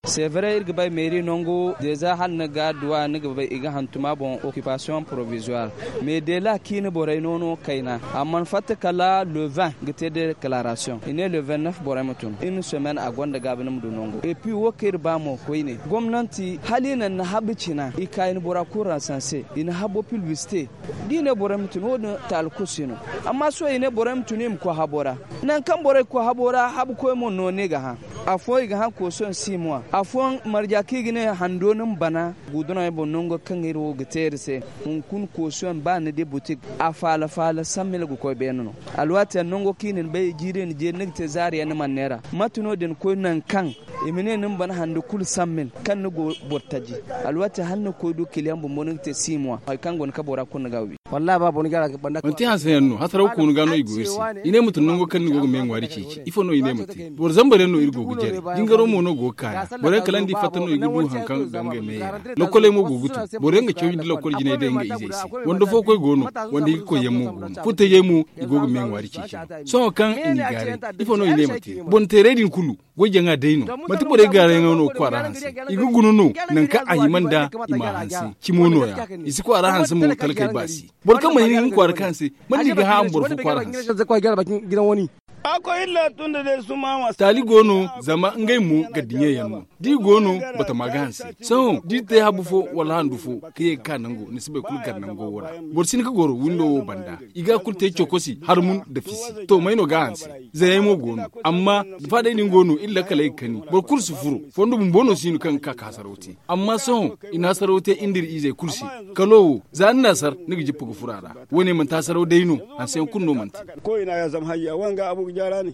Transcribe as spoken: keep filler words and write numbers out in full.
c'est vrai irga bay mairie nongo déjà hal na ga duwa ni ga bay iga hantuma bon occupation provisoire mais de là qui ne boray nono kaina amman fatta kala le vingt gete de déclaration ine le vingt-neuf boray mutun une semaine a gonda gabinum du nongo et puis wokir ba mo koine gwamnati halina na habicina ikayin bora kura sanse ina habo publicité dine boray mutun wona tal kusino amma so ine boray mutunim ko habora nan kan boray ko habora habu ko mo no ne ga ha afo ga ha ko son six mois afo marja kigine handonin bana guduna e bonongo kangiro giterse un kun ko son bana de boutique afala fala sammel go ko benno alwata nongo kinin be jiren je negte zariya na manera matuno den ko nan kan imine nin bana hande kul sammel kan go bortaji alwata hanno ko do kiliyan bo monite six mois ay kan gon ka bora kun gawi wallahi ba bon gara banda on ti hasen no hatara ko no gano igursi ine mutun nongo kan go men wari cici ifo no ine muti bor zambare no irgo go jere jingaro mo no go kaya bore kalandi fatano igudu hankan gange me lokole mo go gutu bore nga cewi lokole jine de nga izesi wondo fo koy gono wondi ko yemu gono futte yemu igogo men wari cici so kan ini gare ifo no ine muti bon teredin kulu go jenga deino mati bore gare ngono ko ara hansi igugunu no nan ka ayimanda ima hansi kimono ya isi ko ara hansi mo kalkai basi bor kan mai nin kwar kansi man diga ha bor fu kwar hansi ko gara bakin gidan wani ako illa tunda de su mama tali gono zama ngai mu gadinye yanu di gono bata magansi so di te habu fo wala handu fo kiye kanango nisbe kul garnango wora borsin ka goro windo banda iga kul te chokosi har mun da fisi to mai no gansi zai mo gono amma fa dai ni gono illa kala ikani bor kul su furo fondo bum bono sinu kan ka kasaroti amma so ina sarote indir ize kursi kalo zan nasar nigi jippu furara woni man tasaro daino an sai kunno manti ko ina ya zam hayya wanga abu gyara ne